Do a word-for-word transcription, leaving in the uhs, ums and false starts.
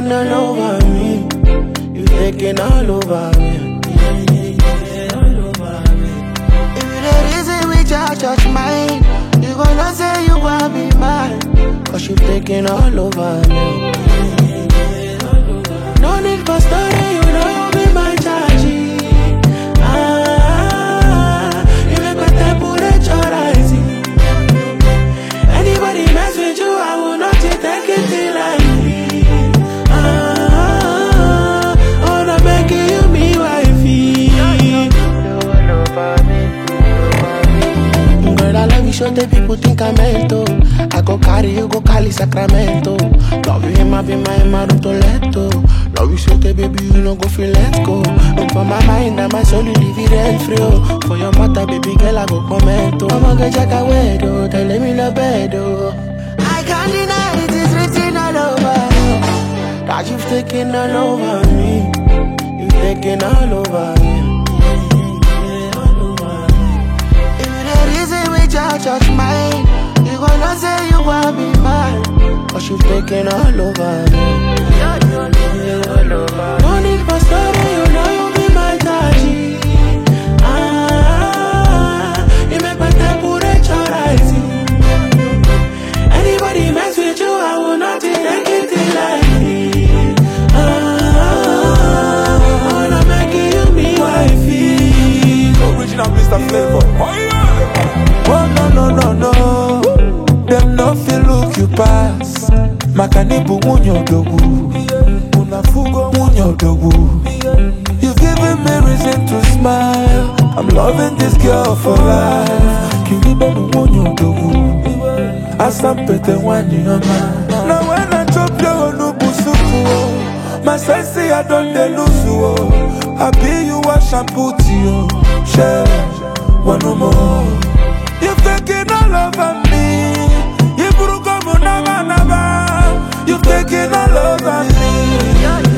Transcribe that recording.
taking all over me. You taking all over me. Yeah, yeah, yeah, all over me. If you the reason we just touch mine, you gonna say you wanna be mine. Cause you taking all over me. Yeah, yeah, yeah, all over me. No need for story, you know be my charge. Ah, you make my temperature rising. Anybody mess with you, I will not take it lightly. Ah, oh, no, making you me wifey. Girl, I love you, so the people think I'm mental. I go carry you, go Cali, Sacramento. Love you, him, I be my Maruto Leto. Love you, so the baby, you know, go feel let go. Look for my mind, and my soul, you leave it rent free. For your mother, baby girl, I go comment. I'm gonna check a wedo, tell me love bedo. I can't deny it, it's written all over. That you've taken all over me. You've taken all over me. If the reason we just touch mine, you gonna say you wanna be mine. Cause you've taken all over me. No need for story, you know you be my daddy. Ah, you make my temperature rising. Anybody mess with you, I will not take it lightly. Ah, I'm making you me wifey. Original Mister Flavor. Oh no no no no, them no feel look you pass. Makanibu munyo dogu, unafugo munyo dogu. You've given me reason to smile. I'm loving this girl for life. Kiribe munyo dogu, asampete wani yama. Now when I drop your nubusuku, my sense I don't de lose. I be you a shampoo to you. Share one more. You've taken all over me. You broke up on. You've taken all over me.